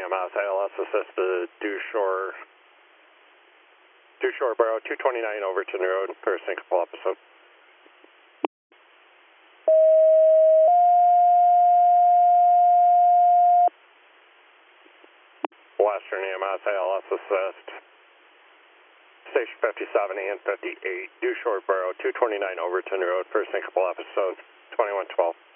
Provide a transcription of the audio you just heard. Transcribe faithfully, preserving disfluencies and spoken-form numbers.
M S, A L S assisted due shore, due shore borough two twenty-nine Overton Road for a syncopal episode. Western E M S, A L S assist, station fifty-seven and fifty-eight, due shore borough two twenty-nine Overton Road for a syncopal episode, twenty-one twelve.